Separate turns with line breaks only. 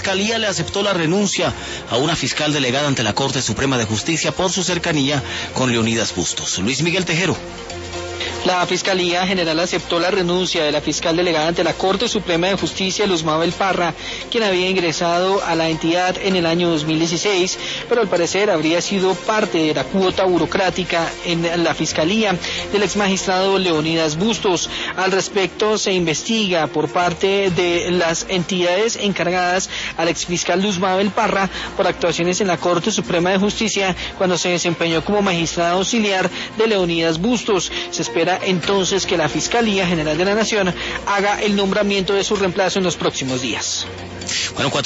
Fiscalía le aceptó la renuncia a una fiscal delegada ante la Corte Suprema de Justicia por su cercanía con Leonidas Bustos. Luis Miguel Tejero.
La Fiscalía General aceptó la renuncia de la fiscal delegada ante la Corte Suprema de Justicia, Luz Mabel Parra, quien había ingresado a la entidad en el año 2016, pero al parecer habría sido parte de la cuota burocrática en la Fiscalía del exmagistrado Leonidas Bustos. Al respecto, se investiga por parte de las entidades encargadas al exfiscal Luz Mabel Parra por actuaciones en la Corte Suprema de Justicia cuando se desempeñó como magistrado auxiliar de Leonidas Bustos. Se espera entonces que la Fiscalía General de la Nación haga el nombramiento de su reemplazo en los próximos días.
Bueno,